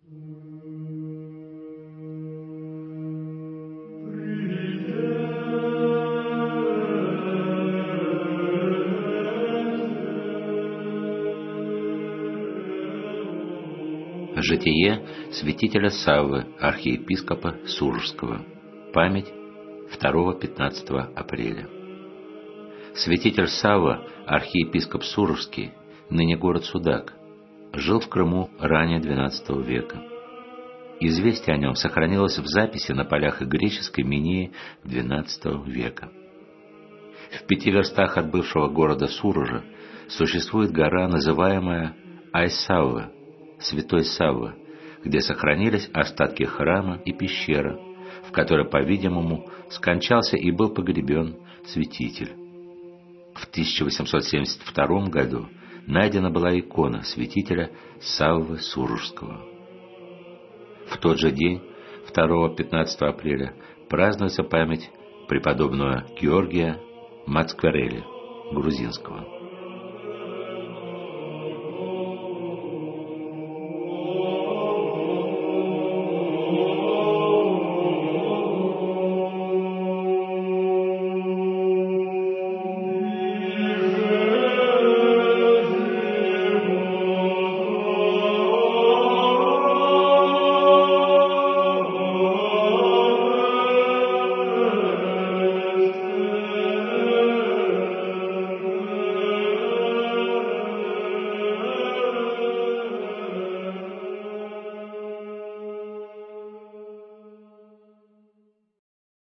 Житие святителя Саввы, архиепископа Сурожского. Память 2-15 апреля. Святитель Савва, архиепископ Сурожский, ныне город Судак, жил в Крыму ранее XII века. Известие о нем сохранилось в записи на полях греческой Минеи XII века. В 5 верстах от бывшего города Сурожа существует гора, называемая Ай-Савва, Святой Савва, где сохранились остатки храма и пещера, в которой, по-видимому, скончался и был погребен святитель. В 1872 году найдена была икона святителя Саввы Сурожского. В тот же день, 2-15 апреля, празднуется память преподобного Георгия Мацкварели, грузинского.